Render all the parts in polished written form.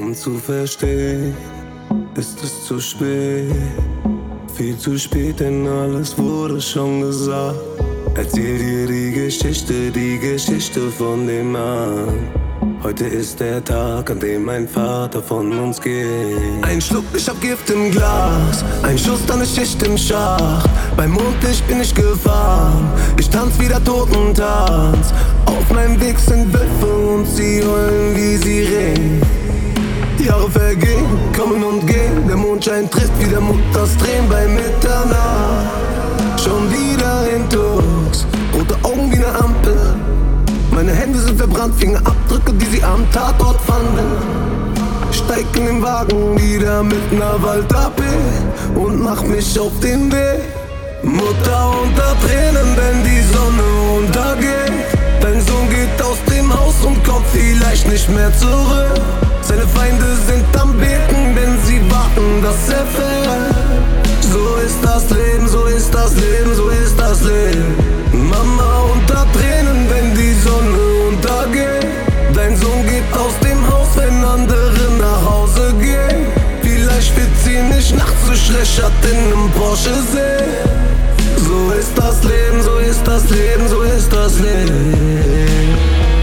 Um zu verstehen, ist es zu spät. Viel zu spät, denn alles wurde schon gesagt. Erzähl dir die Geschichte von dem Mann. Heute ist der Tag, an dem mein Vater von uns geht. Ein Schluck, ich hab Gift im Glas. Ein Schuss, dann eine Schicht im Schacht. Beim Mondlicht bin ich gefahren. Ich tanz wieder Totentanz. Auf meinem Weg sind Wölfe und sie heulen wie Sirenen. Jahre vergehen, kommen und gehen. Der Mondschein trifft wieder Mutters Tränen bei Mitternacht. Schon wieder Intox, rote Augen wie ne Ampel. Meine Hände sind verbrannt, Fingerabdrücke, die sie am Tatort fanden. Steig in den Wagen wieder mit ner Wald-AP und mach mich auf den Weg. Mutter unter Tränen, wenn die Sonne untergeht. Dein Sohn geht aus dem Haus und kommt vielleicht nicht mehr zurück. Seine Feinde sind am Beten, denn sie warten, dass er fällt. So ist das Leben, so ist das Leben, so ist das Leben. Mama unter Tränen, wenn die Sonne untergeht. Dein Sohn geht aus dem Haus, wenn andere nach Hause gehen. Vielleicht wird sie nicht nachts zu Schleschert in nem Porsche sehen. So ist das Leben, so ist das Leben, so ist das Leben.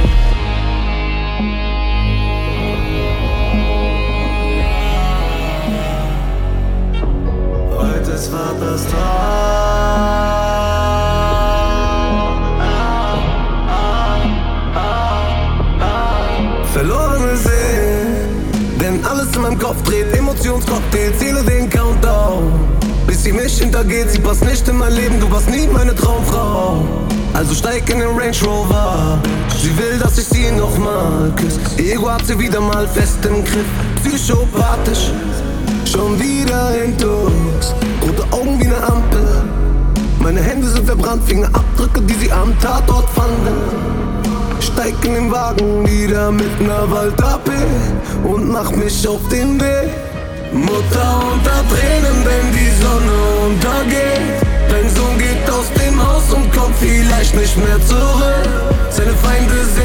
Heute ist Vaters Tag. Verlorene Seelen, denn alles in meinem Kopf dreht. Emotionscocktail, zähle den Countdown. Bis sie mich hintergeht, sie passt nicht in mein Leben. Du warst nie meine Traumfrau. Also steig in den Range Rover. Sie will, dass ich sie nochmal küsse. Ego hat sie wieder mal fest im Griff. Psychopathisch, schon wieder Intox. Rote Augen wie ne Ampel. Meine Hände sind verbrannt, Fingerabdrücke, die sie am Tatort fanden. Steig in den Wagen wieder mit ner Wald-AP und mach mich auf den Weg. Mutter unter Tränen, wenn die Sonne untergeht. Dein Sohn geht aus dem Haus und kommt vielleicht nicht mehr zurück. Seine Feinde sind